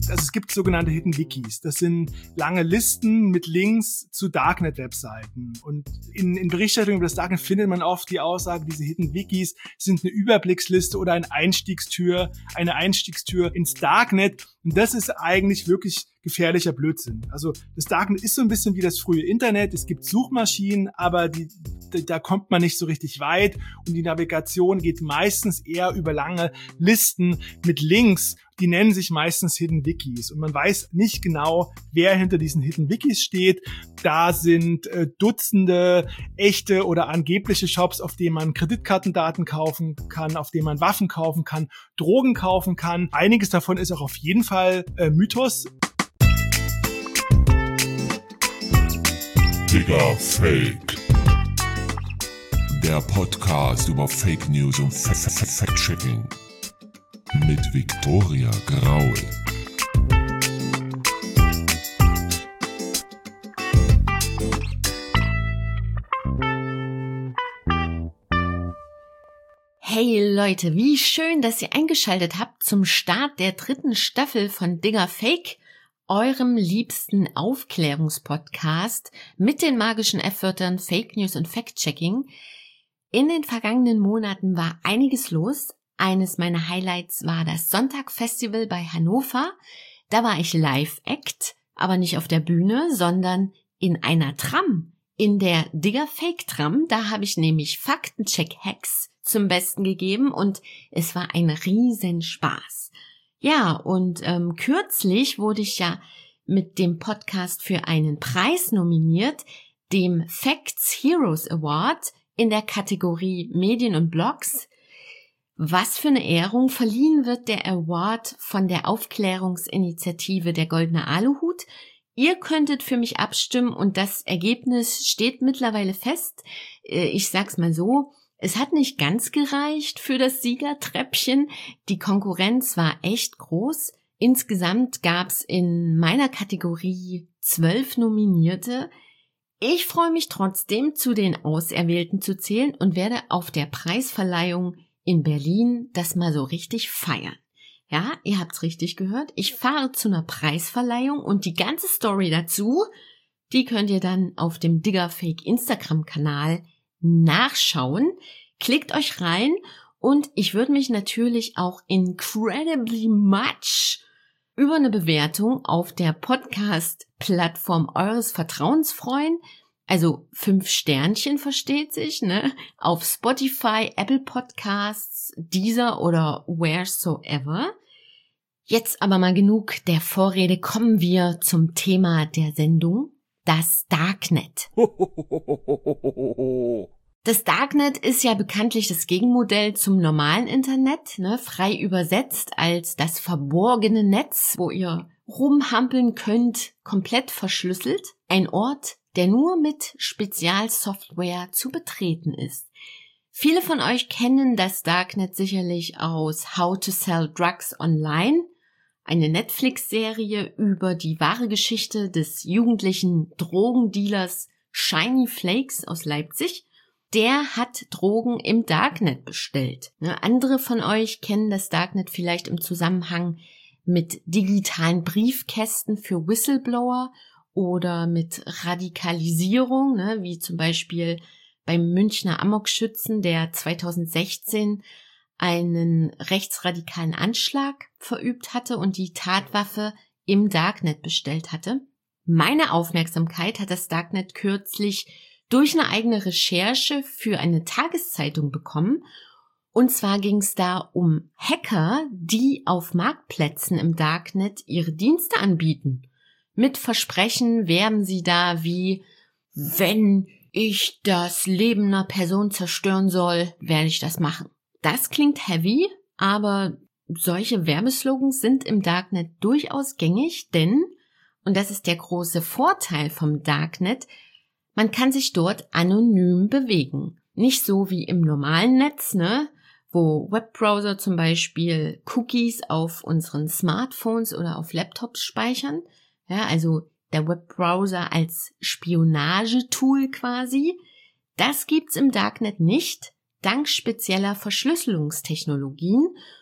Also es gibt sogenannte Hidden Wikis. Das sind lange Listen mit Links zu Darknet-Webseiten. Und in Berichterstattung über das Darknet findet man oft die Aussage, diese Hidden Wikis sind eine Überblicksliste oder eine Einstiegstür ins Darknet. Und das ist eigentlich wirklich gefährlicher Blödsinn. Also das Darknet ist so ein bisschen wie das frühe Internet. Es gibt Suchmaschinen, aber da kommt man nicht so richtig weit. Und die Navigation geht meistens eher über lange Listen mit Links. Die nennen sich meistens Hidden Wikis. Und man weiß nicht genau, wer hinter diesen Hidden Wikis steht. Da sind Dutzende echte oder angebliche Shops, auf denen man Kreditkartendaten kaufen kann, auf denen man Waffen kaufen kann, Drogen kaufen kann. Einiges davon ist auch auf jeden Fall Mythos. Digga Fake. Der Podcast über Fake News und Fact-Checking. Mit Viktoria Graul. Hey Leute, wie schön, dass ihr eingeschaltet habt zum Start der 3. Staffel von Digga Fake, eurem liebsten Aufklärungspodcast mit den magischen F-Wörtern Fake News und Fact-Checking. In den vergangenen Monaten war einiges los. Eines meiner Highlights war das Sonntag-Festival bei Hannover. Da war ich Live-Act, aber nicht auf der Bühne, sondern in einer Tram, in der Digga Fake Tram. Da habe ich nämlich Faktencheck-Hacks zum Besten gegeben und es war ein Riesenspaß. Ja, und kürzlich wurde ich ja mit dem Podcast für einen Preis nominiert, dem Facts Heroes Award in der Kategorie Medien und Blogs. Was für eine Ehrung! Verliehen wird der Award von der Aufklärungsinitiative Der Goldene Aluhut. Ihr könntet für mich abstimmen und das Ergebnis steht mittlerweile fest. Ich sag's mal so, es hat nicht ganz gereicht für das Siegertreppchen. Die Konkurrenz war echt groß. Insgesamt gab's in meiner Kategorie 12 Nominierte. Ich freue mich trotzdem, zu den Auserwählten zu zählen und werde auf der Preisverleihung in Berlin das mal so richtig feiern. Ja, ihr habt's richtig gehört. Ich fahre zu einer Preisverleihung und die ganze Story dazu, die könnt ihr dann auf dem Digga Fake Instagram-Kanal nachschauen. Klickt euch rein und ich würde mich natürlich auch incredibly much über eine Bewertung auf der Podcast-Plattform eures Vertrauens freuen. Also 5 Sternchen versteht sich, ne? Auf Spotify, Apple Podcasts, Deezer oder wheresoever. Jetzt aber mal genug der Vorrede, kommen wir zum Thema der Sendung, das Darknet. Das Darknet ist ja bekanntlich das Gegenmodell zum normalen Internet, ne? Frei übersetzt als das verborgene Netz, wo ihr rumhampeln könnt, komplett verschlüsselt. Ein Ort, der nur mit Spezialsoftware zu betreten ist. Viele von euch kennen das Darknet sicherlich aus How to Sell Drugs Online, eine Netflix-Serie über die wahre Geschichte des jugendlichen Drogendealers Shiny Flakes aus Leipzig. Der hat Drogen im Darknet bestellt. Andere von euch kennen das Darknet vielleicht im Zusammenhang mit digitalen Briefkästen für Whistleblower oder mit Radikalisierung, ne, wie zum Beispiel beim Münchner Amokschützen, der 2016 einen rechtsradikalen Anschlag verübt hatte und die Tatwaffe im Darknet bestellt hatte. Meine Aufmerksamkeit hat das Darknet kürzlich durch eine eigene Recherche für eine Tageszeitung bekommen. Und zwar ging es da um Hacker, die auf Marktplätzen im Darknet ihre Dienste anbieten. Mit Versprechen werben sie da wie, wenn ich das Leben einer Person zerstören soll, werde ich das machen. Das klingt heavy, aber solche Werbeslogans sind im Darknet durchaus gängig, denn, und das ist der große Vorteil vom Darknet, man kann sich dort anonym bewegen. Nicht so wie im normalen Netz, ne, wo Webbrowser zum Beispiel Cookies auf unseren Smartphones oder auf Laptops speichern. Ja, also der Webbrowser als Spionagetool quasi. Das gibt's im Darknet nicht, dank spezieller Verschlüsselungstechnologien.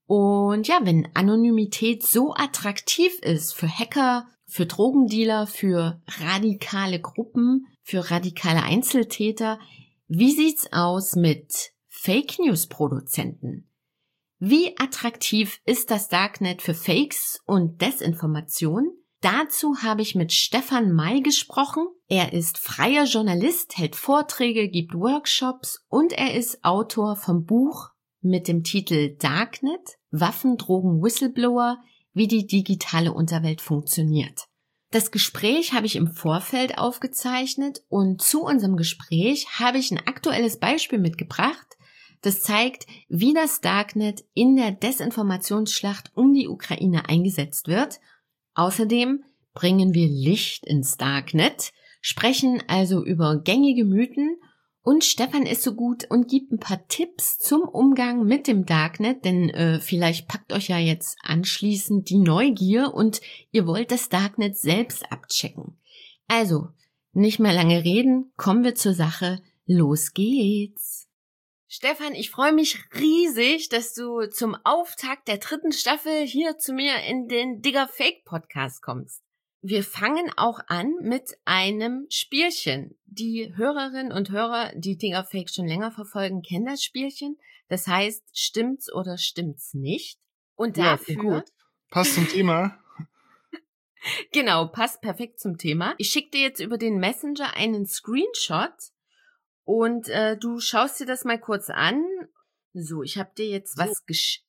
Und ja, wenn Anonymität so attraktiv ist für Hacker, für Drogendealer, für radikale Gruppen, für radikale Einzeltäter, wie sieht's aus mit Fake News Produzenten? Wie attraktiv ist das Darknet für Fakes und Desinformation? Dazu habe ich mit Stefan May gesprochen. Er ist freier Journalist, hält Vorträge, gibt Workshops und er ist Autor vom Buch mit dem Titel Darknet, Waffen, Drogen, Whistleblower, wie die digitale Unterwelt funktioniert. Das Gespräch habe ich im Vorfeld aufgezeichnet und zu unserem Gespräch habe ich ein aktuelles Beispiel mitgebracht, das zeigt, wie das Darknet in der Desinformationsschlacht um die Ukraine eingesetzt wird. Außerdem bringen wir Licht ins Darknet, sprechen also über gängige Mythen und Stefan ist so gut und gibt ein paar Tipps zum Umgang mit dem Darknet, denn vielleicht packt euch ja jetzt anschließend die Neugier und ihr wollt das Darknet selbst abchecken. Also, nicht mehr lange reden, kommen wir zur Sache. Los geht's! Stefan, ich freue mich riesig, dass du zum Auftakt der 3. Staffel hier zu mir in den Digger Fake Podcast kommst. Wir fangen auch an mit einem Spielchen. Die Hörerinnen und Hörer, die Digger Fake schon länger verfolgen, kennen das Spielchen. Das heißt, stimmt's oder stimmt's nicht? Und dafür... gut. Passt zum Thema. Genau, passt perfekt zum Thema. Ich schicke dir jetzt über den Messenger einen Screenshot und du schaust dir das mal kurz an. So, ich habe dir jetzt was geschickt.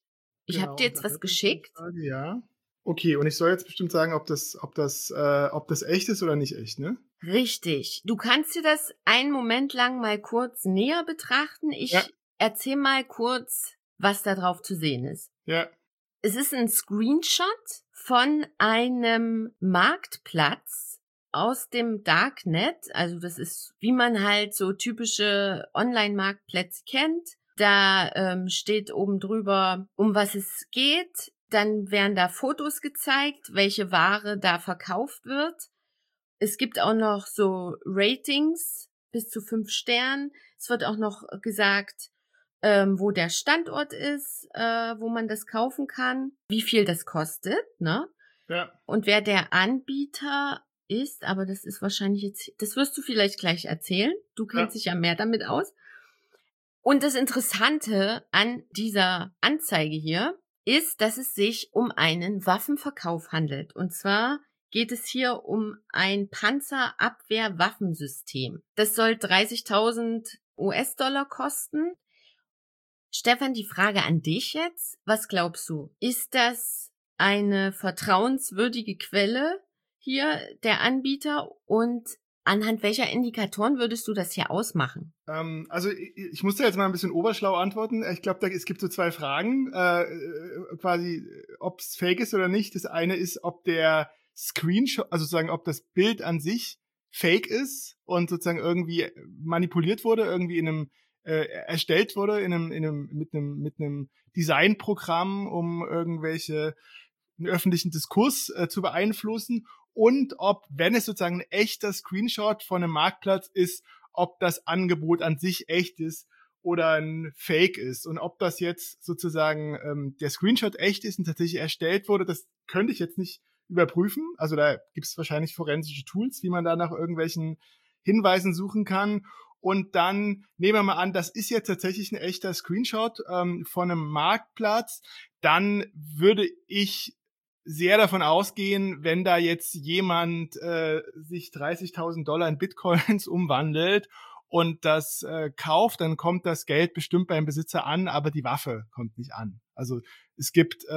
Ja. Okay, und ich soll jetzt bestimmt sagen, ob das echt ist oder nicht echt, ne? Richtig. Du kannst dir das einen Moment lang mal kurz näher betrachten. Ich erzähl mal kurz, was da drauf zu sehen ist. Ja. Es ist ein Screenshot von einem Marktplatz aus dem Darknet. Also das ist, wie man halt so typische Online-Marktplätze kennt. Da steht oben drüber, um was es geht. Dann werden da Fotos gezeigt, welche Ware da verkauft wird. Es gibt auch noch so Ratings bis zu 5 Sternen. Es wird auch noch gesagt, wo der Standort ist, wo man das kaufen kann, wie viel das kostet, ne? Ja. Und wer der Anbieter ist, aber das ist wahrscheinlich jetzt, das wirst du vielleicht gleich erzählen. Du kennst dich ja mehr damit aus. Und das Interessante an dieser Anzeige hier ist, dass es sich um einen Waffenverkauf handelt. Und zwar geht es hier um ein Panzerabwehrwaffensystem. Das soll 30.000 US-Dollar kosten. Stefan, die Frage an dich jetzt. Was glaubst du? Ist das eine vertrauenswürdige Quelle hier, der Anbieter? Und anhand welcher Indikatoren würdest du das hier ausmachen? Also ich muss da jetzt mal ein bisschen oberschlau antworten. Ich glaube, es gibt so 2 Fragen, quasi, ob es fake ist oder nicht. Das eine ist, ob der Screenshot, also sozusagen, ob das Bild an sich fake ist und sozusagen irgendwie manipuliert wurde, irgendwie in einem erstellt wurde mit einem Designprogramm, um einen öffentlichen Diskurs zu beeinflussen. Und ob, wenn es sozusagen ein echter Screenshot von einem Marktplatz ist, ob das Angebot an sich echt ist oder ein Fake ist. Und ob das jetzt sozusagen der Screenshot echt ist und tatsächlich erstellt wurde, das könnte ich jetzt nicht überprüfen. Also da gibt es wahrscheinlich forensische Tools, wie man da nach irgendwelchen Hinweisen suchen kann. Und dann nehmen wir mal an, das ist jetzt tatsächlich ein echter Screenshot von einem Marktplatz. Dann würde ich sehr davon ausgehen, wenn da jetzt jemand sich 30.000 Dollar in Bitcoins umwandelt und das kauft, dann kommt das Geld bestimmt beim Besitzer an, aber die Waffe kommt nicht an. Also es gibt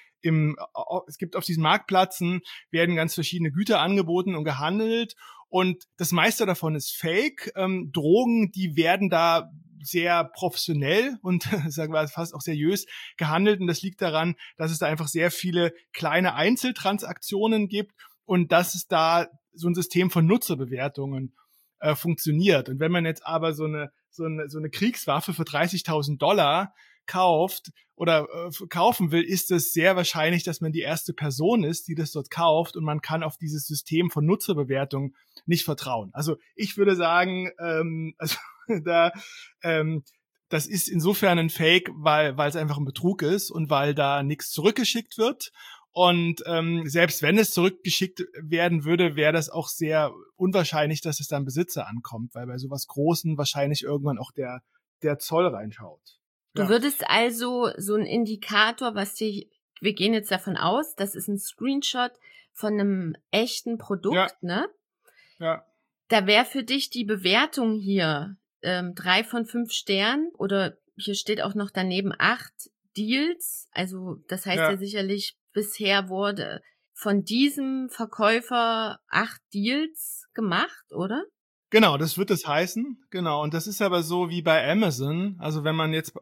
auf diesen Marktplätzen werden ganz verschiedene Güter angeboten und gehandelt und das meiste davon ist Fake. Drogen, die werden da sehr professionell und sagen wir fast auch seriös gehandelt und das liegt daran, dass es da einfach sehr viele kleine Einzeltransaktionen gibt und dass es da so ein System von Nutzerbewertungen funktioniert. Und wenn man jetzt aber so eine Kriegswaffe für 30.000 Dollar kauft oder kaufen will, ist es sehr wahrscheinlich, dass man die erste Person ist, die das dort kauft und man kann auf dieses System von Nutzerbewertung nicht vertrauen. Also ich würde sagen, das ist insofern ein Fake, weil es einfach ein Betrug ist und weil da nichts zurückgeschickt wird. Und selbst wenn es zurückgeschickt werden würde, wäre das auch sehr unwahrscheinlich, dass es dann Besitzer ankommt, weil bei sowas Großen wahrscheinlich irgendwann auch der Zoll reinschaut. Ja. Du würdest also so ein Indikator, wir gehen jetzt davon aus, das ist ein Screenshot von einem echten Produkt, ne? Ja. Da wäre für dich die Bewertung hier 3 von 5 Sternen oder hier steht auch noch daneben 8 Deals. Also das heißt ja sicherlich, bisher wurde von diesem Verkäufer 8 Deals gemacht, oder? Genau, das wird es heißen. Genau. Und das ist aber so wie bei Amazon. Also wenn man jetzt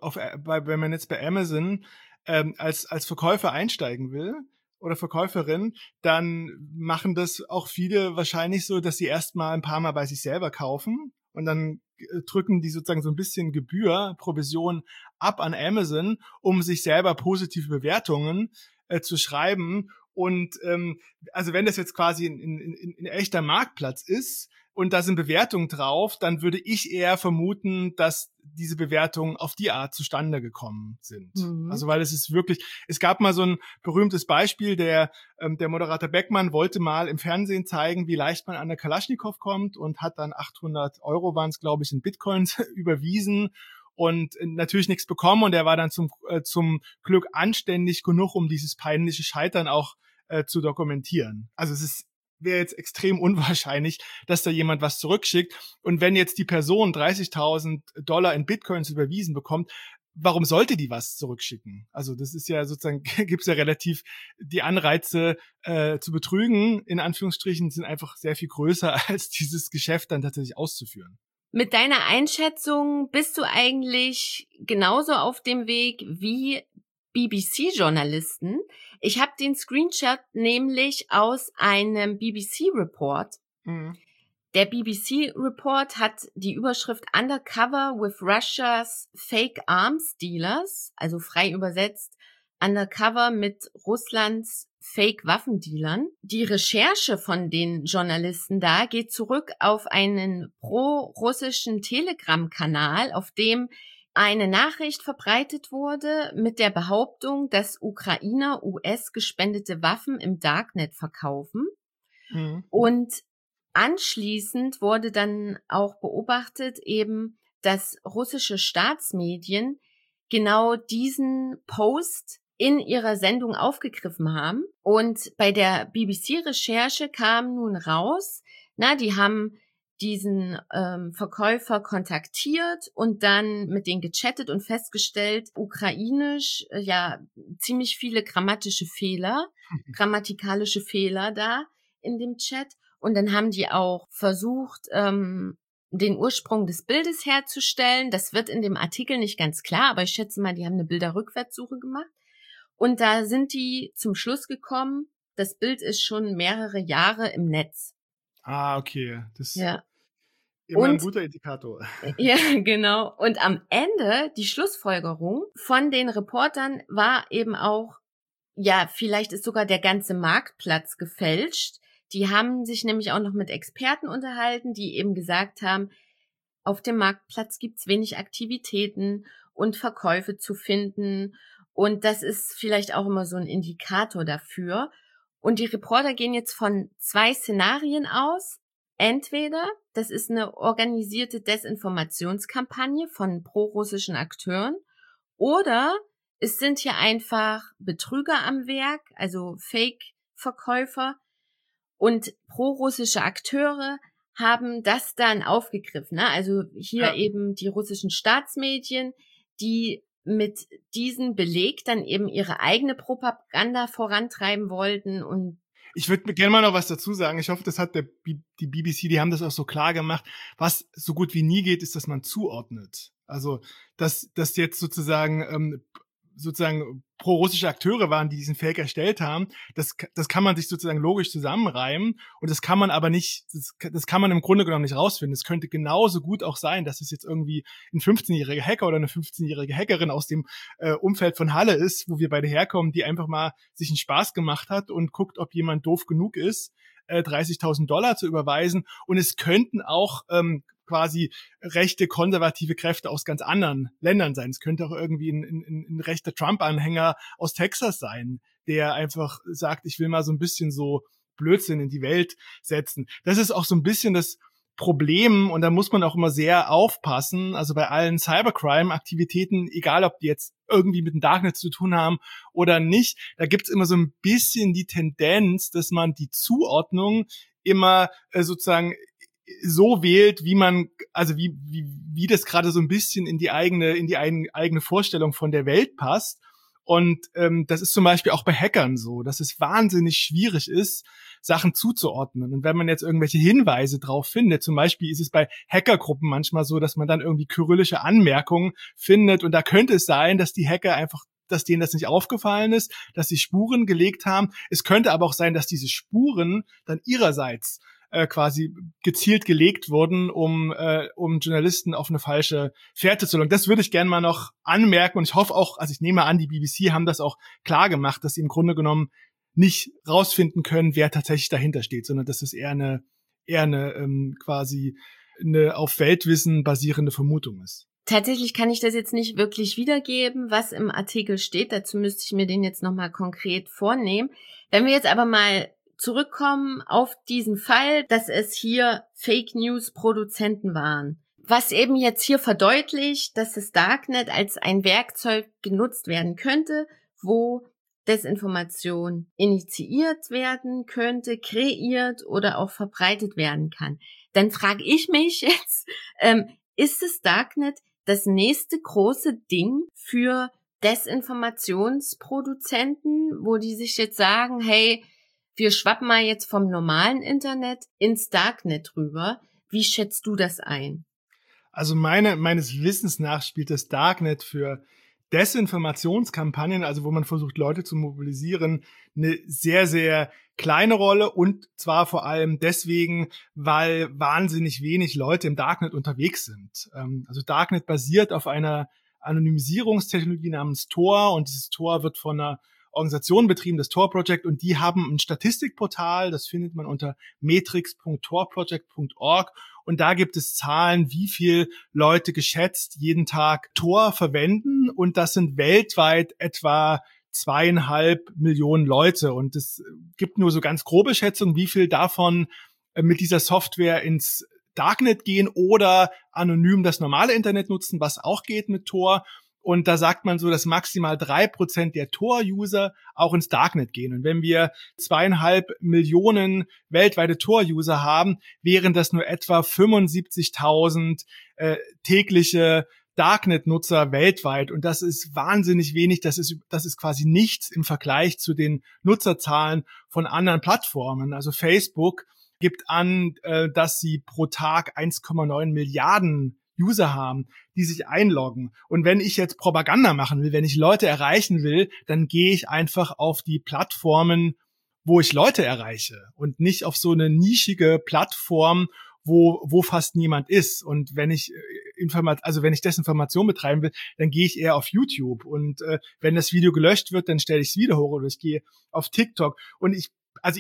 bei Amazon als Verkäufer einsteigen will oder Verkäuferin, dann machen das auch viele wahrscheinlich so, dass sie erstmal ein paar Mal bei sich selber kaufen und dann drücken die sozusagen so ein bisschen Provision ab an Amazon, um sich selber positive Bewertungen zu schreiben. Und also wenn das jetzt quasi ein echter Marktplatz ist und da sind Bewertungen drauf, dann würde ich eher vermuten, dass diese Bewertungen auf die Art zustande gekommen sind. Mhm. Also weil es gab mal so ein berühmtes Beispiel, der Moderator Beckmann wollte mal im Fernsehen zeigen, wie leicht man an der Kalaschnikow kommt und hat dann 800 € waren es, glaube ich, in Bitcoins überwiesen und natürlich nichts bekommen und er war dann zum Glück anständig genug, um dieses peinliche Scheitern auch zu dokumentieren. Also wäre jetzt extrem unwahrscheinlich, dass da jemand was zurückschickt. Und wenn jetzt die Person $30.000 in Bitcoins überwiesen bekommt, warum sollte die was zurückschicken? Also das ist ja sozusagen, gibt's ja relativ, die Anreize zu betrügen, in Anführungsstrichen, sind einfach sehr viel größer, als dieses Geschäft dann tatsächlich auszuführen. Mit deiner Einschätzung bist du eigentlich genauso auf dem Weg wie BBC-Journalisten. Ich habe den Screenshot nämlich aus einem BBC-Report. Mhm. Der BBC-Report hat die Überschrift Undercover with Russia's Fake Arms Dealers, also frei übersetzt Undercover mit Russlands Fake-Waffendealern. Die Recherche von den Journalisten da geht zurück auf einen pro-russischen Telegram-Kanal, auf dem eine Nachricht verbreitet wurde mit der Behauptung, dass Ukrainer US-gespendete Waffen im Darknet verkaufen. Mhm. Und anschließend wurde dann auch beobachtet eben, dass russische Staatsmedien genau diesen Post in ihrer Sendung aufgegriffen haben. Und bei der BBC-Recherche kam nun raus, die haben diesen Verkäufer kontaktiert und dann mit denen gechattet und festgestellt, ukrainisch, ziemlich viele grammatikalische Fehler da in dem Chat. Und dann haben die auch versucht, den Ursprung des Bildes herzustellen. Das wird in dem Artikel nicht ganz klar, aber ich schätze mal, die haben eine Bilderrückwärtssuche gemacht. Und da sind die zum Schluss gekommen, das Bild ist schon mehrere Jahre im Netz. Ah, okay. Das ja. Immer ein guter Indikator. Ja, genau. Und am Ende, die Schlussfolgerung von den Reportern war eben auch, vielleicht ist sogar der ganze Marktplatz gefälscht. Die haben sich nämlich auch noch mit Experten unterhalten, die eben gesagt haben, auf dem Marktplatz gibt's wenig Aktivitäten und Verkäufe zu finden. Und das ist vielleicht auch immer so ein Indikator dafür. Und die Reporter gehen jetzt von 2 Szenarien aus. Entweder das ist eine organisierte Desinformationskampagne von prorussischen Akteuren oder es sind hier einfach Betrüger am Werk, also Fake-Verkäufer und prorussische Akteure haben das dann aufgegriffen. Also hier eben die russischen Staatsmedien, die mit diesem Beleg dann eben ihre eigene Propaganda vorantreiben wollten. Und ich würde gerne mal noch was dazu sagen. Ich hoffe, das hat die BBC, die haben das auch so klar gemacht. Was so gut wie nie geht, ist, dass man zuordnet. Also, dass jetzt sozusagen pro-russische Akteure waren, die diesen Fake erstellt haben, das kann man sich sozusagen logisch zusammenreimen und das kann man aber nicht, das kann man im Grunde genommen nicht rausfinden. Es könnte genauso gut auch sein, dass es jetzt irgendwie ein 15-jähriger Hacker oder eine 15-jährige Hackerin aus dem Umfeld von Halle ist, wo wir beide herkommen, die einfach mal sich einen Spaß gemacht hat und guckt, ob jemand doof genug ist, $30.000 zu überweisen. Und es könnten auch quasi rechte, konservative Kräfte aus ganz anderen Ländern sein. Es könnte auch irgendwie ein rechter Trump-Anhänger aus Texas sein, der einfach sagt, ich will mal so ein bisschen so Blödsinn in die Welt setzen. Das ist auch so ein bisschen das Problem, und da muss man auch immer sehr aufpassen, also bei allen Cybercrime-Aktivitäten, egal ob die jetzt irgendwie mit dem Darknet zu tun haben oder nicht, da gibt's immer so ein bisschen die Tendenz, dass man die Zuordnung immer sozusagen so wählt, wie man, also wie das gerade so ein bisschen in die eigene Vorstellung von der Welt passt. Und das ist zum Beispiel auch bei Hackern so, dass es wahnsinnig schwierig ist, Sachen zuzuordnen. Und wenn man jetzt irgendwelche Hinweise drauf findet, zum Beispiel ist es bei Hackergruppen manchmal so, dass man dann irgendwie kyrillische Anmerkungen findet. Und da könnte es sein, dass die Hacker einfach, dass denen das nicht aufgefallen ist, dass sie Spuren gelegt haben. Es könnte aber auch sein, dass diese Spuren dann ihrerseits quasi gezielt gelegt wurden, um Journalisten auf eine falsche Fährte zu locken. Das würde ich gerne mal noch anmerken, und ich hoffe auch, also ich nehme an, die BBC haben das auch klar gemacht, dass sie im Grunde genommen nicht rausfinden können, wer tatsächlich dahinter steht, sondern dass es eher eine quasi eine auf Weltwissen basierende Vermutung ist. Tatsächlich kann ich das jetzt nicht wirklich wiedergeben, was im Artikel steht. Dazu müsste ich mir den jetzt nochmal konkret vornehmen. Wenn wir jetzt aber mal zurückkommen auf diesen Fall, dass es hier Fake News Produzenten waren. Was eben jetzt hier verdeutlicht, dass das Darknet als ein Werkzeug genutzt werden könnte, wo Desinformation initiiert werden könnte, kreiert oder auch verbreitet werden kann. Dann frage ich mich jetzt, ist das Darknet das nächste große Ding für Desinformationsproduzenten, wo die sich jetzt sagen, hey, wir schwappen mal jetzt vom normalen Internet ins Darknet rüber. Wie schätzt du das ein? Also meines Wissens nach spielt das Darknet für Desinformationskampagnen, also wo man versucht, Leute zu mobilisieren, eine sehr, sehr kleine Rolle, und zwar vor allem deswegen, weil wahnsinnig wenig Leute im Darknet unterwegs sind. Also Darknet basiert auf einer Anonymisierungstechnologie namens Tor, und dieses Tor wird von einer Organisation betrieben, das Tor Project, und die haben ein Statistikportal, das findet man unter metrics.torproject.org, und da gibt es Zahlen, wie viel Leute geschätzt jeden Tag Tor verwenden, und das sind weltweit etwa 2,5 Millionen Leute, und es gibt nur so ganz grobe Schätzungen, wie viel davon mit dieser Software ins Darknet gehen oder anonym das normale Internet nutzen, was auch geht mit Tor. Und da sagt man so, dass maximal 3% der Tor-User auch ins Darknet gehen. Und wenn wir 2,5 Millionen weltweite Tor-User haben, wären das nur etwa 75.000 tägliche Darknet-Nutzer weltweit. Und das ist wahnsinnig wenig. Das ist quasi nichts im Vergleich zu den Nutzerzahlen von anderen Plattformen. Also Facebook gibt an, dass sie pro Tag 1,9 Milliarden User haben, die sich einloggen. Und wenn ich jetzt Propaganda machen will, wenn ich Leute erreichen will, dann gehe ich einfach auf die Plattformen, wo ich Leute erreiche, und nicht auf so eine nischige Plattform, wo fast niemand ist. Und wenn ich Desinformation betreiben will, dann gehe ich eher auf YouTube. Und wenn das Video gelöscht wird, dann stelle ich es wieder hoch, oder ich gehe auf TikTok. Und ich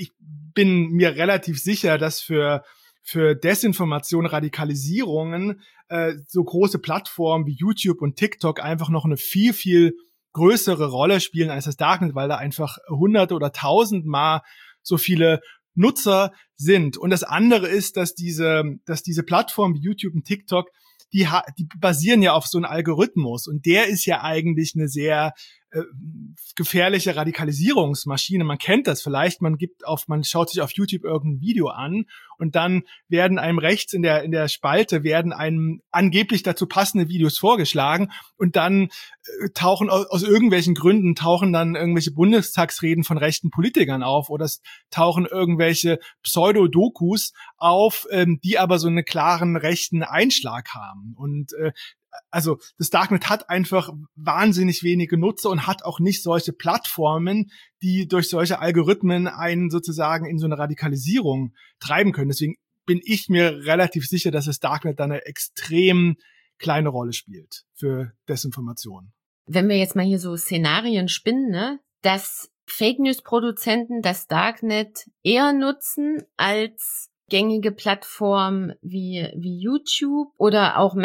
bin mir relativ sicher, dass für Desinformation, Radikalisierungen so große Plattformen wie YouTube und TikTok einfach noch eine viel, viel größere Rolle spielen als das Darknet, weil da einfach hunderte oder tausendmal so viele Nutzer sind. Und das andere ist, dass diese Plattformen wie YouTube und TikTok, die basieren ja auf so einem Algorithmus, und der ist ja eigentlich eine sehr gefährliche Radikalisierungsmaschine. Man kennt das vielleicht, man schaut sich auf YouTube irgendein Video an, und dann werden einem rechts in der Spalte werden einem angeblich dazu passende Videos vorgeschlagen, und dann tauchen aus irgendwelchen Gründen dann irgendwelche Bundestagsreden von rechten Politikern auf, oder es tauchen irgendwelche Pseudo-Dokus auf, die aber so einen klaren rechten Einschlag haben. Und also das Darknet hat einfach wahnsinnig wenige Nutzer und hat auch nicht solche Plattformen, die durch solche Algorithmen einen sozusagen in so eine Radikalisierung treiben können. Deswegen bin ich mir relativ sicher, dass das Darknet da eine extrem kleine Rolle spielt für Desinformation. Wenn wir jetzt mal hier so Szenarien spinnen, ne, dass Fake News Produzenten das Darknet eher nutzen als gängige Plattformen wie YouTube oder auch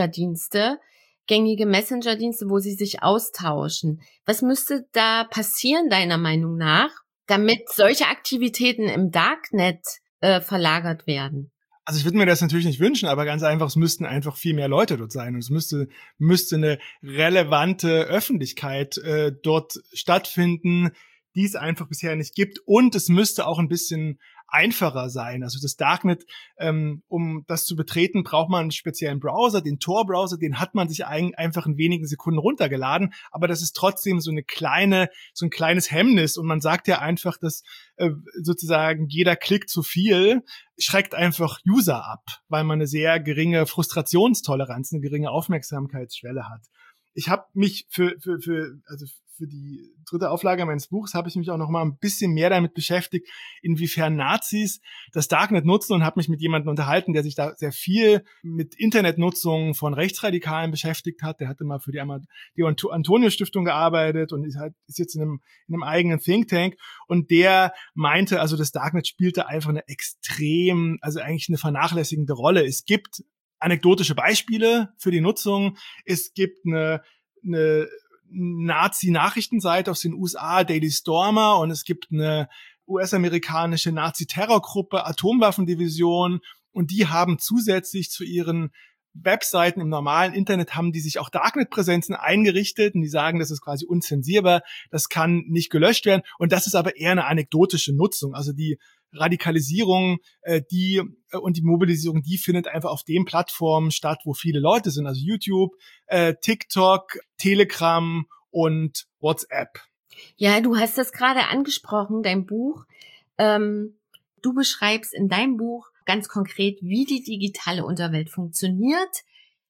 gängige Messenger-Dienste, wo sie sich austauschen. Was müsste da passieren, deiner Meinung nach, damit solche Aktivitäten im Darknet verlagert werden? Also ich würde mir das natürlich nicht wünschen, aber ganz einfach, es müssten einfach viel mehr Leute dort sein und es müsste eine relevante Öffentlichkeit dort stattfinden, die es einfach bisher nicht gibt, und es müsste auch ein bisschen einfacher sein. Also das Darknet, um das zu betreten, braucht man einen speziellen Browser, den Tor-Browser, den hat man sich einfach in wenigen Sekunden runtergeladen, aber das ist trotzdem so ein kleines Hemmnis, und man sagt ja einfach, dass sozusagen jeder Klick zu viel schreckt einfach User ab, weil man eine sehr geringe Frustrationstoleranz, eine geringe Aufmerksamkeitsschwelle hat. Ich habe mich für die 3. Auflage meines Buchs habe ich mich auch noch mal ein bisschen mehr damit beschäftigt, inwiefern Nazis das Darknet nutzen, und habe mich mit jemandem unterhalten, der sich da sehr viel mit Internetnutzung von Rechtsradikalen beschäftigt hat. Der hatte mal für die Antonio-Stiftung gearbeitet und ist jetzt in einem eigenen Think Tank, und der meinte, also das Darknet spielte einfach eigentlich eine vernachlässigende Rolle. Es gibt anekdotische Beispiele für die Nutzung. Es gibt eine Nazi-Nachrichtenseite aus den USA, Daily Stormer, und es gibt eine US-amerikanische Nazi-Terrorgruppe, Atomwaffendivision, und die haben zusätzlich zu ihren Webseiten im normalen Internet haben die sich auch Darknet-Präsenzen eingerichtet, und die sagen, das ist quasi unzensierbar, das kann nicht gelöscht werden, und das ist aber eher eine anekdotische Nutzung. Also die Radikalisierung, und die Mobilisierung, die findet einfach auf den Plattformen statt, wo viele Leute sind, also YouTube, TikTok, Telegram und WhatsApp. Ja, du hast das gerade angesprochen, dein Buch. Du beschreibst in deinem Buch ganz konkret, wie die digitale Unterwelt funktioniert.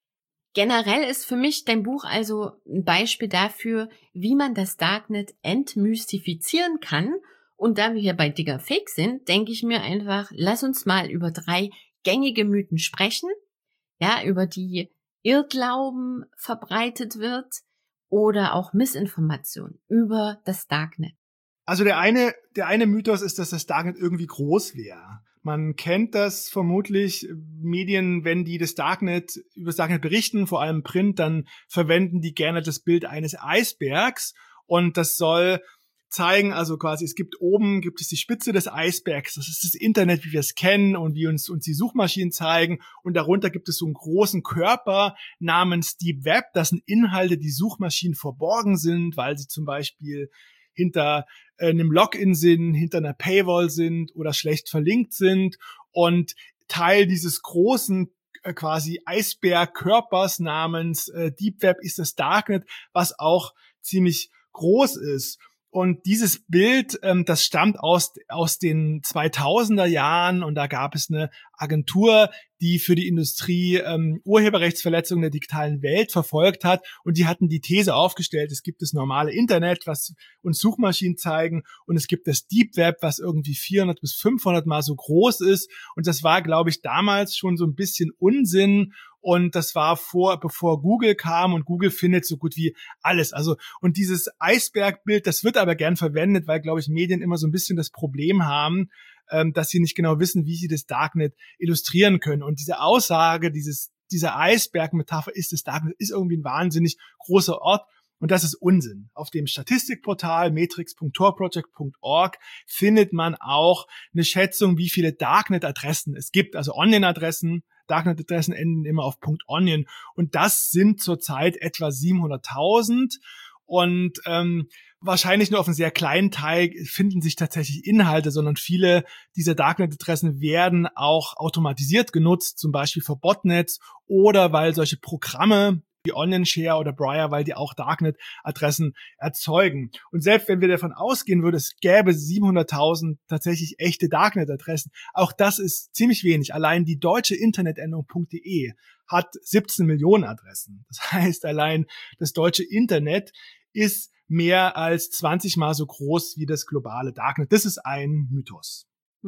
Generell ist für mich dein Buch also ein Beispiel dafür, wie man das Darknet entmystifizieren kann. Und da wir hier bei Digger Fake sind, denke ich mir einfach, lass uns mal über 3 gängige Mythen sprechen, ja, über die Irrglauben verbreitet wird oder auch Missinformation über das Darknet. Also der eine Mythos ist, dass das Darknet irgendwie groß wäre. Man kennt das vermutlich, Medien, wenn die über das Darknet berichten, vor allem Print, dann verwenden die gerne das Bild eines Eisbergs, und das soll zeigen, also quasi gibt es die Spitze des Eisbergs, das ist das Internet, wie wir es kennen und wie uns die Suchmaschinen zeigen, und darunter gibt es so einen großen Körper namens Deep Web, das sind Inhalte, die Suchmaschinen verborgen sind, weil sie zum Beispiel hinter einem Login sind, hinter einer Paywall sind oder schlecht verlinkt sind, und Teil dieses großen quasi Eisbergkörpers namens Deep Web ist das Darknet, was auch ziemlich groß ist. Und dieses Bild, das stammt aus den 2000er Jahren, und da gab es eine Agentur, die für die Industrie Urheberrechtsverletzungen der digitalen Welt verfolgt hat, und die hatten die These aufgestellt, es gibt das normale Internet, was uns Suchmaschinen zeigen, und es gibt das Deep Web, was irgendwie 400 bis 500 Mal so groß ist, und das war, glaube ich, damals schon so ein bisschen Unsinn. Und das war bevor Google kam, und Google findet so gut wie alles. Also, und dieses Eisbergbild, das wird aber gern verwendet, weil, glaube ich, Medien immer so ein bisschen das Problem haben, dass sie nicht genau wissen, wie sie das Darknet illustrieren können. Und diese Aussage, dieser Eisberg-Metapher ist, das Darknet ist irgendwie ein wahnsinnig großer Ort. Und das ist Unsinn. Auf dem Statistikportal metrics.torproject.org findet man auch eine Schätzung, wie viele Darknet-Adressen es gibt, also Onion-Adressen. Darknet-Adressen enden immer auf .onion, und das sind zurzeit etwa 700.000, und wahrscheinlich nur auf einem sehr kleinen Teil finden sich tatsächlich Inhalte, sondern viele dieser Darknet-Adressen werden auch automatisiert genutzt, zum Beispiel für Botnets oder weil solche Programme wie OnionShare oder Briar, weil die auch Darknet-Adressen erzeugen. Und selbst wenn wir davon ausgehen würden, es gäbe 700.000 tatsächlich echte Darknet-Adressen, auch das ist ziemlich wenig. Allein die deutsche Internetendung .de hat 17 Millionen Adressen. Das heißt, allein das deutsche Internet ist mehr als 20 Mal so groß wie das globale Darknet. Das ist ein Mythos.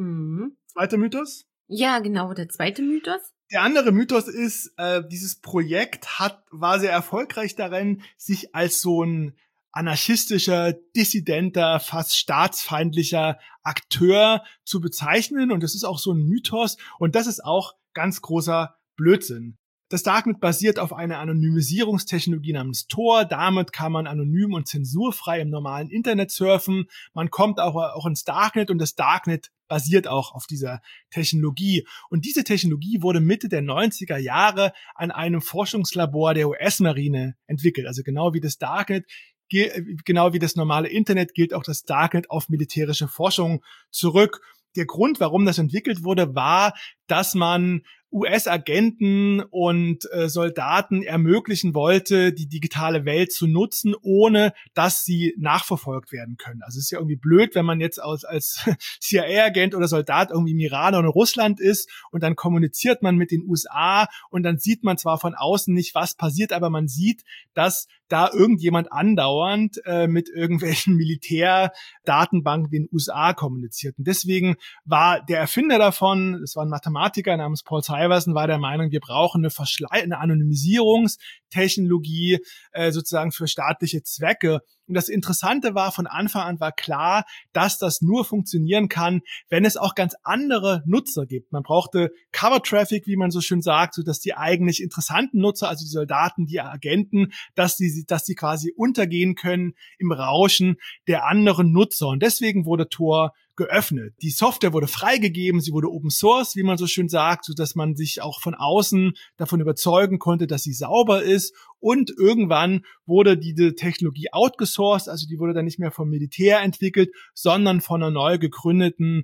Zweiter Mythos? Ja, genau, der zweite Mythos. Der andere Mythos ist, dieses Projekt war sehr erfolgreich darin, sich als so ein anarchistischer, dissidenter, fast staatsfeindlicher Akteur zu bezeichnen. Und das ist auch so ein Mythos. Und das ist auch ganz großer Blödsinn. Das Darknet basiert auf einer Anonymisierungstechnologie namens Tor. Damit kann man anonym und zensurfrei im normalen Internet surfen. Man kommt auch ins Darknet und das Darknet basiert auch auf dieser Technologie. Und diese Technologie wurde Mitte der 90er Jahre an einem Forschungslabor der US-Marine entwickelt. Also genau wie das Darknet, genau wie das normale Internet gilt auch das Darknet auf militärische Forschung zurück. Der Grund, warum das entwickelt wurde, war, dass man US-Agenten und Soldaten ermöglichen wollte, die digitale Welt zu nutzen, ohne dass sie nachverfolgt werden können. Also es ist ja irgendwie blöd, wenn man jetzt als CIA-Agent oder Soldat irgendwie im Iran oder in Russland ist und dann kommuniziert man mit den USA und dann sieht man zwar von außen nicht, was passiert, aber man sieht, dass da irgendjemand andauernd mit irgendwelchen Militärdatenbanken den USA kommuniziert. Und deswegen war der Erfinder davon, das war ein Mathematiker namens Paul Stuyvesant, war der Meinung, wir brauchen eine Anonymisierungstechnologie sozusagen für staatliche Zwecke. Und das Interessante war, von Anfang an war klar, dass das nur funktionieren kann, wenn es auch ganz andere Nutzer gibt. Man brauchte Cover Traffic, wie man so schön sagt, so dass die eigentlich interessanten Nutzer, also die Soldaten, die Agenten, dass die quasi untergehen können im Rauschen der anderen Nutzer. Und deswegen wurde Tor geöffnet. Die Software wurde freigegeben, sie wurde Open Source, wie man so schön sagt, so dass man sich auch von außen davon überzeugen konnte, dass sie sauber ist. Und irgendwann wurde diese Technologie outgesourced, also die wurde dann nicht mehr vom Militär entwickelt, sondern von einer neu gegründeten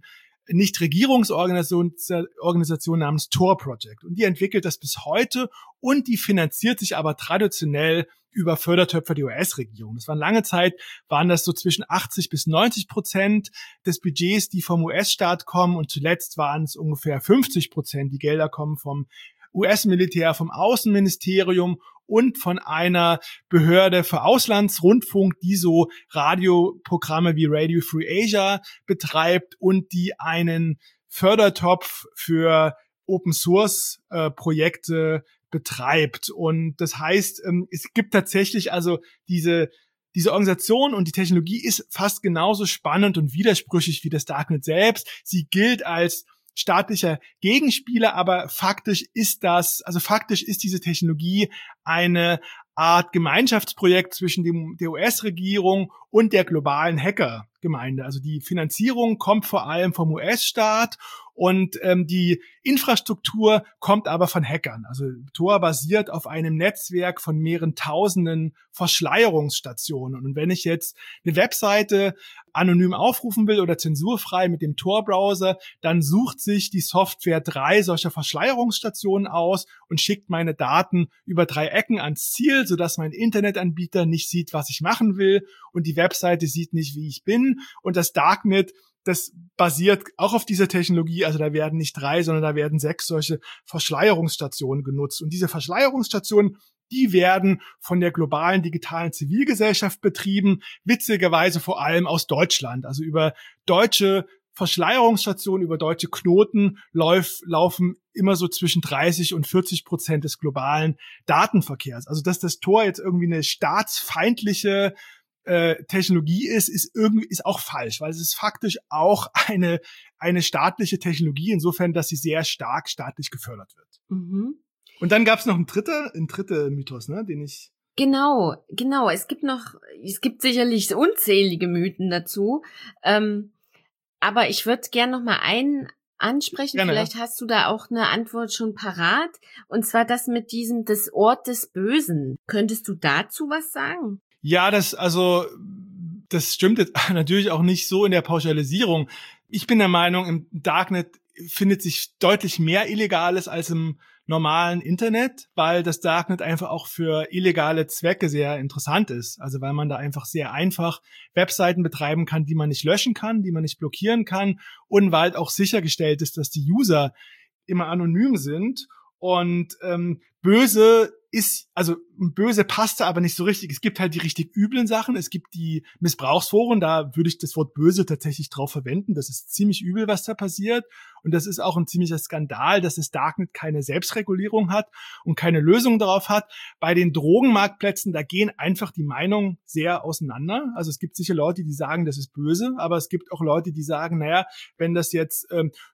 Nichtregierungsorganisation namens Tor Project. Und die entwickelt das bis heute und die finanziert sich aber traditionell über Fördertöpfe der US-Regierung. Das waren lange Zeit, waren das so zwischen 80-90% des Budgets, die vom US-Staat kommen, und zuletzt waren es ungefähr 50%. Die Gelder kommen vom US-Militär, vom Außenministerium und von einer Behörde für Auslandsrundfunk, die so Radioprogramme wie Radio Free Asia betreibt und die einen Fördertopf für Open-Source-Projekte betreibt. Und das heißt, es gibt tatsächlich also diese Organisation, und die Technologie ist fast genauso spannend und widersprüchlich wie das Darknet selbst. Sie gilt als staatlicher Gegenspieler, aber faktisch ist diese Technologie eine Art Gemeinschaftsprojekt zwischen der US-Regierung und der globalen Hackergemeinde. Also die Finanzierung kommt vor allem vom US-Staat und die Infrastruktur kommt aber von Hackern. Also Tor basiert auf einem Netzwerk von mehreren tausenden Verschleierungsstationen. Und wenn ich jetzt eine Webseite anonym aufrufen will oder zensurfrei mit dem Tor-Browser, dann sucht sich die Software 3 solcher Verschleierungsstationen aus und schickt meine Daten über 3 Ecken ans Ziel, sodass mein Internetanbieter nicht sieht, was ich machen will, und die Webseite sieht nicht, wie ich bin. Und das Darknet, das basiert auch auf dieser Technologie, also da werden nicht 3, sondern da werden 6 solche Verschleierungsstationen genutzt. Und diese Verschleierungsstationen, die werden von der globalen digitalen Zivilgesellschaft betrieben, witzigerweise vor allem aus Deutschland. Also über deutsche Verschleierungsstationen, über deutsche Knoten laufen immer so zwischen 30-40% des globalen Datenverkehrs. Also dass das Tor jetzt irgendwie eine staatsfeindliche Technologie ist auch falsch, weil es ist faktisch auch eine staatliche Technologie, insofern, dass sie sehr stark staatlich gefördert wird. Mhm. Und dann gab es noch einen dritten Mythos, ne, den ich... Genau. Es gibt sicherlich unzählige Mythen dazu. Aber ich würde gerne noch mal einen ansprechen. Gerne. Vielleicht hast du da auch eine Antwort schon parat. Und zwar das mit das Ort des Bösen. Könntest du dazu was sagen? Ja, das stimmt jetzt natürlich auch nicht so in der Pauschalisierung. Ich bin der Meinung, im Darknet findet sich deutlich mehr Illegales als im normalen Internet, weil das Darknet einfach auch für illegale Zwecke sehr interessant ist. Also weil man da einfach sehr einfach Webseiten betreiben kann, die man nicht löschen kann, die man nicht blockieren kann, und weil auch sichergestellt ist, dass die User immer anonym sind. Und böse passte aber nicht so richtig. Es gibt halt die richtig üblen Sachen. Es gibt die Missbrauchsforen, da würde ich das Wort böse tatsächlich drauf verwenden. Das ist ziemlich übel, was da passiert. Und das ist auch ein ziemlicher Skandal, dass das Darknet keine Selbstregulierung hat und keine Lösung darauf hat. Bei den Drogenmarktplätzen, da gehen einfach die Meinungen sehr auseinander. Also es gibt sicher Leute, die sagen, das ist böse, aber es gibt auch Leute, die sagen, naja, wenn das jetzt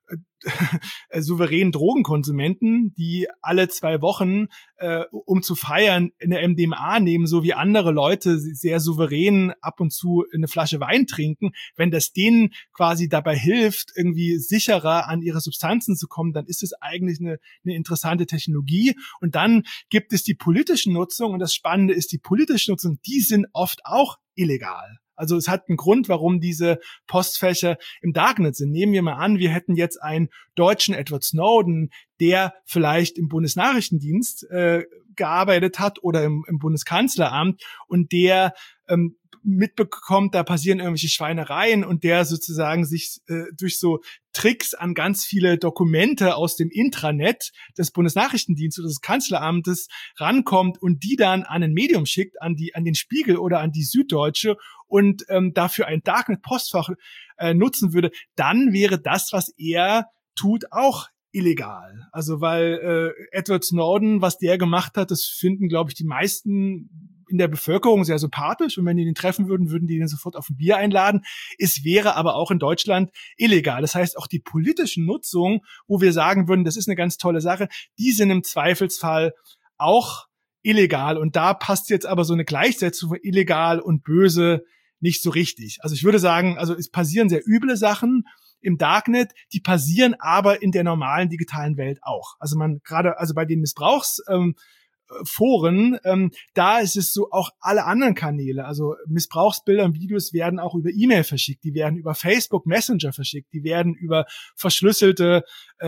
souveränen Drogenkonsumenten, die alle 2 Wochen, um zu feiern, eine MDMA nehmen, so wie andere Leute sehr souverän ab und zu eine Flasche Wein trinken, wenn das denen quasi dabei hilft, irgendwie sicherer an ihre Substanzen zu kommen, dann ist es eigentlich eine interessante Technologie. Und dann gibt es die politische Nutzung, und das Spannende ist, die politische Nutzung, die sind oft auch illegal. Also es hat einen Grund, warum diese Postfächer im Darknet sind. Nehmen wir mal an, wir hätten jetzt einen deutschen Edward Snowden, der vielleicht im Bundesnachrichtendienst gearbeitet hat oder im Bundeskanzleramt, und der mitbekommt, da passieren irgendwelche Schweinereien, und der sozusagen sich durch so Tricks an ganz viele Dokumente aus dem Intranet des Bundesnachrichtendienstes oder des Kanzleramtes rankommt und die dann an ein Medium schickt, an den Spiegel oder an die Süddeutsche, und dafür ein Darknet-Postfach nutzen würde, dann wäre das, was er tut, auch illegal. Also weil Edward Snowden, was der gemacht hat, das finden, glaube ich, die meisten in der Bevölkerung sehr sympathisch, und wenn die ihn treffen würden, würden die ihn sofort auf ein Bier einladen. Es wäre aber auch in Deutschland illegal. Das heißt, auch die politischen Nutzung, wo wir sagen würden, das ist eine ganz tolle Sache, die sind im Zweifelsfall auch illegal. Und da passt jetzt aber so eine Gleichsetzung von illegal und böse nicht so richtig. Also ich würde sagen, also es passieren sehr üble Sachen im Darknet, die passieren aber in der normalen digitalen Welt auch. Also also bei den Missbrauchsforen, da ist es so, auch alle anderen Kanäle, also Missbrauchsbilder und Videos werden auch über E-Mail verschickt, die werden über Facebook Messenger verschickt, die werden über verschlüsselte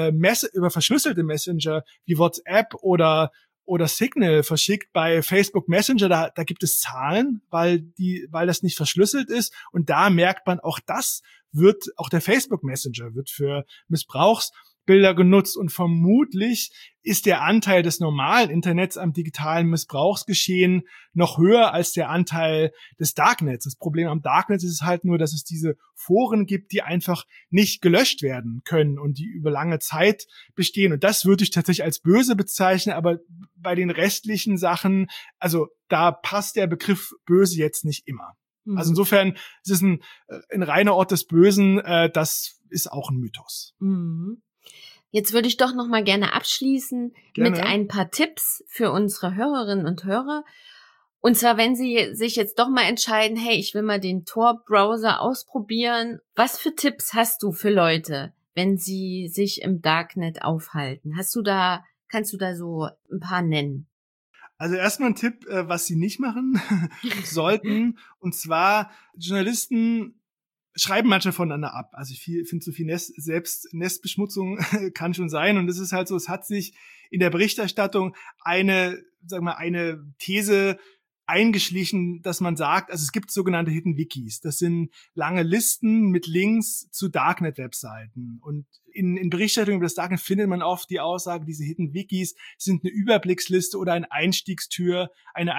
Messenger wie WhatsApp oder Signal verschickt. Bei Facebook Messenger, da gibt es Zahlen, weil das nicht verschlüsselt ist, und da merkt man, auch der Facebook Messenger wird für Missbrauchsbilder genutzt, und vermutlich ist der Anteil des normalen Internets am digitalen Missbrauchsgeschehen noch höher als der Anteil des Darknets. Das Problem am Darknet ist halt nur, dass es diese Foren gibt, die einfach nicht gelöscht werden können und die über lange Zeit bestehen. Und das würde ich tatsächlich als böse bezeichnen, aber bei den restlichen Sachen, also da passt der Begriff böse jetzt nicht immer. Also insofern ist es ein reiner Ort des Bösen, das ist auch ein Mythos. Mhm. Jetzt würde ich doch noch mal gerne abschließen mit ein paar Tipps für unsere Hörerinnen und Hörer. Und zwar, wenn Sie sich jetzt doch mal entscheiden, hey, ich will mal den Tor-Browser ausprobieren. Was für Tipps hast du für Leute, wenn sie sich im Darknet aufhalten? Kannst du da so ein paar nennen? Also erstmal ein Tipp, was Sie nicht machen sollten. Und zwar, Journalisten schreiben manche voneinander ab. Also ich finde, so viel Nestbeschmutzung kann schon sein. Und es ist halt so, es hat sich in der Berichterstattung eine These eingeschlichen, dass man sagt, also es gibt sogenannte Hidden Wikis. Das sind lange Listen mit Links zu Darknet-Webseiten. Und in Berichterstattung über das Darknet findet man oft die Aussage, diese Hidden Wikis sind eine Überblicksliste oder eine Einstiegstür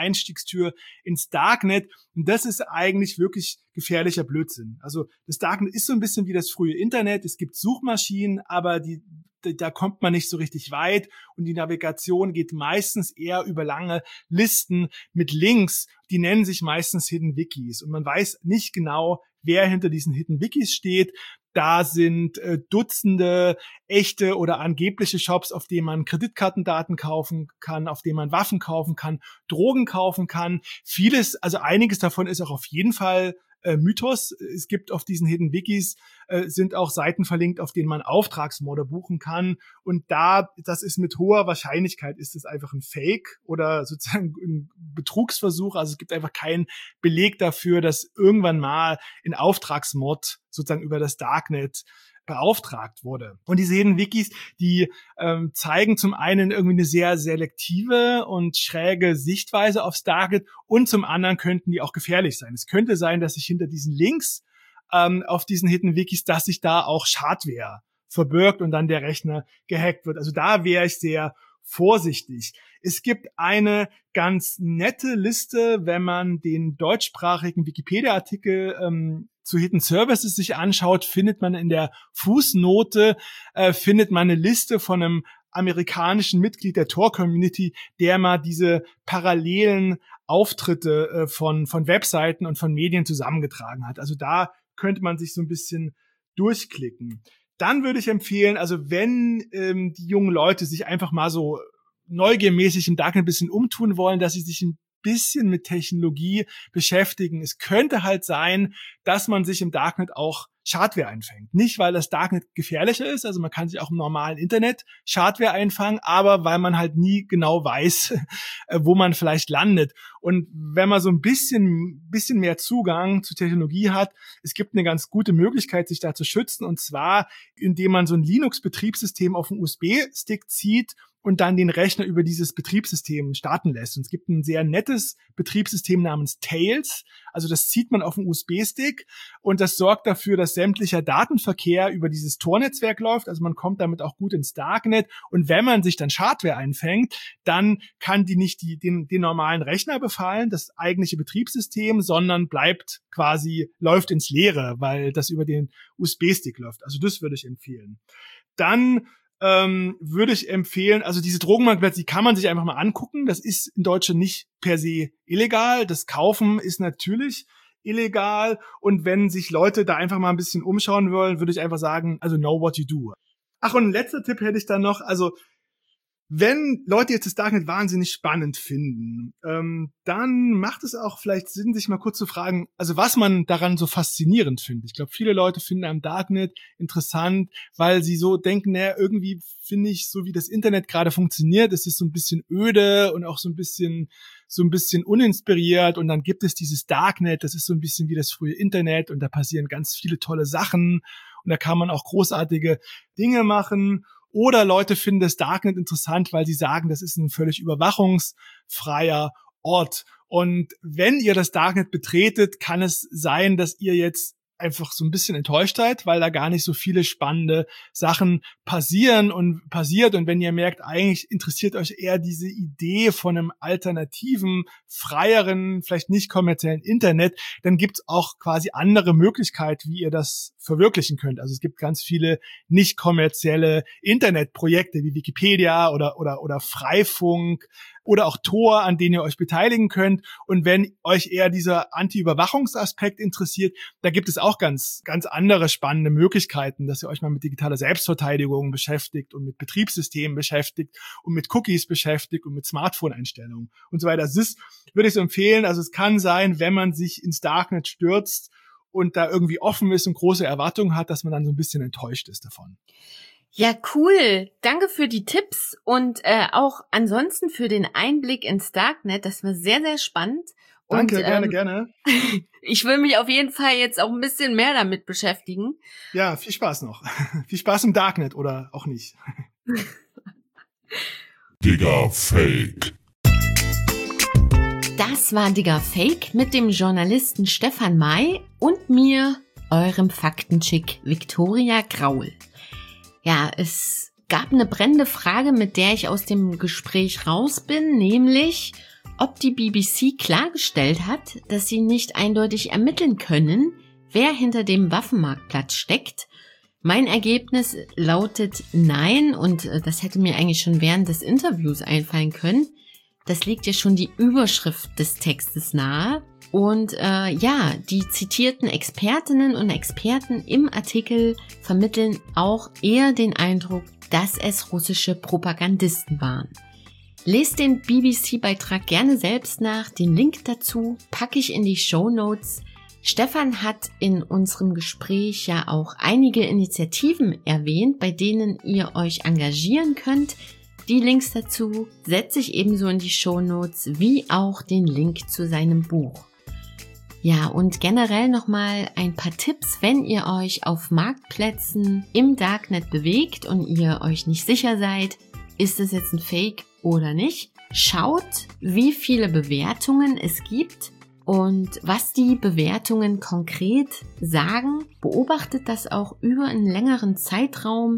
ins Darknet. Und das ist eigentlich wirklich gefährlicher Blödsinn. Also das Darknet ist so ein bisschen wie das frühe Internet. Es gibt Suchmaschinen, aber da kommt man nicht so richtig weit, und die Navigation geht meistens eher über lange Listen mit Links, die nennen sich meistens Hidden Wikis, und man weiß nicht genau, wer hinter diesen Hidden Wikis steht. Da sind Dutzende echte oder angebliche Shops, auf denen man Kreditkartendaten kaufen kann, auf denen man Waffen kaufen kann, Drogen kaufen kann. Einiges davon ist auch auf jeden Fall Mythos. Es gibt auf diesen Hidden Wikis sind auch Seiten verlinkt, auf denen man Auftragsmorde buchen kann. Und das ist mit hoher Wahrscheinlichkeit, ist es einfach ein Fake oder sozusagen ein Betrugsversuch. Also es gibt einfach keinen Beleg dafür, dass irgendwann mal ein Auftragsmord sozusagen über das Darknet beauftragt wurde. Und diese Hidden Wikis, die zeigen zum einen irgendwie eine sehr selektive und schräge Sichtweise aufs Darknet, und zum anderen könnten die auch gefährlich sein. Es könnte sein, dass sich hinter diesen Links auf diesen Hidden Wikis, dass sich da auch Schadware verbirgt und dann der Rechner gehackt wird. Also da wäre ich sehr vorsichtig. Es gibt eine ganz nette Liste, wenn man den deutschsprachigen Wikipedia-Artikel zu Hidden Services sich anschaut, findet man in der Fußnote findet man eine Liste von einem amerikanischen Mitglied der Tor-Community, der mal diese parallelen Auftritte von Webseiten und von Medien zusammengetragen hat. Also da könnte man sich so ein bisschen durchklicken. Dann würde ich empfehlen, also wenn die jungen Leute sich einfach mal so neugiermäßig im Darknet ein bisschen umtun wollen, dass sie sich ein bisschen mit Technologie beschäftigen. Es könnte halt sein, dass man sich im Darknet auch Schadware einfängt. Nicht, weil das Darknet gefährlicher ist, also man kann sich auch im normalen Internet Schadware einfangen, aber weil man halt nie genau weiß, wo man vielleicht landet. Und wenn man so ein bisschen mehr Zugang zu Technologie hat, es gibt eine ganz gute Möglichkeit, sich da zu schützen, und zwar, indem man so ein Linux-Betriebssystem auf einen USB-Stick zieht und dann den Rechner über dieses Betriebssystem starten lässt. Und es gibt ein sehr nettes Betriebssystem namens Tails. Also das zieht man auf einen USB-Stick und das sorgt dafür, dass sämtlicher Datenverkehr über dieses Tor-Netzwerk läuft. Also man kommt damit auch gut ins Darknet. Und wenn man sich dann Schadware einfängt, dann kann die nicht den normalen Rechner befallen, das eigentliche Betriebssystem, sondern läuft ins Leere, weil das über den USB-Stick läuft. Also das würde ich empfehlen. Dann würde ich empfehlen, also diese Drogenmarktplätze, die kann man sich einfach mal angucken. Das ist in Deutschland nicht per se illegal. Das Kaufen ist natürlich illegal. Und wenn sich Leute da einfach mal ein bisschen umschauen wollen, würde ich einfach sagen, also know what you do. Ach, und ein letzter Tipp hätte ich dann noch, also wenn Leute jetzt das Darknet wahnsinnig spannend finden, dann macht es auch vielleicht Sinn, sich mal kurz zu fragen, also was man daran so faszinierend findet. Ich glaube, viele Leute finden am Darknet interessant, weil sie so denken, naja, irgendwie finde ich, so wie das Internet gerade funktioniert, ist es so ein bisschen öde und auch so ein bisschen uninspiriert, und dann gibt es dieses Darknet, das ist so ein bisschen wie das frühe Internet und da passieren ganz viele tolle Sachen und da kann man auch großartige Dinge machen. Oder Leute finden das Darknet interessant, weil sie sagen, das ist ein völlig überwachungsfreier Ort. Und wenn ihr das Darknet betretet, kann es sein, dass ihr jetzt einfach so ein bisschen enttäuscht seid, weil da gar nicht so viele spannende Sachen passiert. Und wenn ihr merkt, eigentlich interessiert euch eher diese Idee von einem alternativen, freieren, vielleicht nicht kommerziellen Internet, dann gibt's auch quasi andere Möglichkeiten, wie ihr das verwirklichen könnt. Also es gibt ganz viele nicht kommerzielle Internetprojekte wie Wikipedia oder Freifunk oder auch Tor, an denen ihr euch beteiligen könnt. Und wenn euch eher dieser Anti-Überwachungsaspekt interessiert, da gibt es auch ganz, ganz andere spannende Möglichkeiten, dass ihr euch mal mit digitaler Selbstverteidigung beschäftigt und mit Betriebssystemen beschäftigt und mit Cookies beschäftigt und mit Smartphone-Einstellungen und so weiter. Das würde ich so empfehlen. Also es kann sein, wenn man sich ins Darknet stürzt und da irgendwie offen ist und große Erwartungen hat, dass man dann so ein bisschen enttäuscht ist davon. Ja, cool. Danke für die Tipps und auch ansonsten für den Einblick ins Darknet. Das war sehr, sehr spannend. Danke, und, gerne. Ich will mich auf jeden Fall jetzt auch ein bisschen mehr damit beschäftigen. Ja, viel Spaß noch. Viel Spaß im Darknet oder auch nicht. Digga Fake. Das war Digga Fake mit dem Journalisten Stefan May und mir, eurem Faktenchick Viktoria Graul. Ja, es gab eine brennende Frage, mit der ich aus dem Gespräch raus bin, nämlich, ob die BBC klargestellt hat, dass sie nicht eindeutig ermitteln können, wer hinter dem Waffenmarktplatz steckt. Mein Ergebnis lautet nein, und das hätte mir eigentlich schon während des Interviews einfallen können. Das legt ja schon die Überschrift des Textes nahe. Und die zitierten Expertinnen und Experten im Artikel vermitteln auch eher den Eindruck, dass es russische Propagandisten waren. Lest den BBC-Beitrag gerne selbst nach. Den Link dazu packe ich in die Shownotes. Stefan hat in unserem Gespräch ja auch einige Initiativen erwähnt, bei denen ihr euch engagieren könnt. Die Links dazu setze ich ebenso in die Shownotes, wie auch den Link zu seinem Buch. Ja, und generell nochmal ein paar Tipps, wenn ihr euch auf Marktplätzen im Darknet bewegt und ihr euch nicht sicher seid, ist es jetzt ein Fake oder nicht. Schaut, wie viele Bewertungen es gibt und was die Bewertungen konkret sagen. Beobachtet das auch über einen längeren Zeitraum,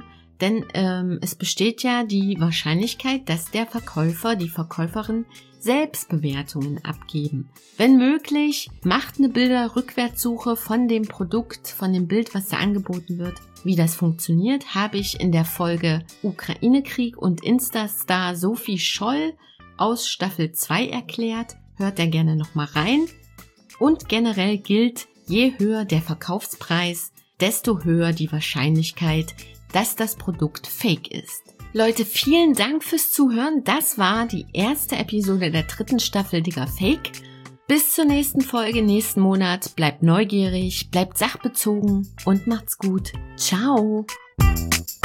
Denn es besteht ja die Wahrscheinlichkeit, dass der Verkäufer, die Verkäuferin Selbstbewertungen abgeben. Wenn möglich, macht eine Bilderrückwärtssuche von dem Produkt, von dem Bild, was da angeboten wird. Wie das funktioniert, habe ich in der Folge Ukraine-Krieg und Instastar Sophie Scholl aus Staffel 2 erklärt. Hört da gerne nochmal rein. Und generell gilt, je höher der Verkaufspreis, desto höher die Wahrscheinlichkeit, dass das Produkt fake ist. Leute, vielen Dank fürs Zuhören. Das war die erste Episode der 3. Staffel Digga Fake. Bis zur nächsten Folge, nächsten Monat. Bleibt neugierig, bleibt sachbezogen und macht's gut. Ciao!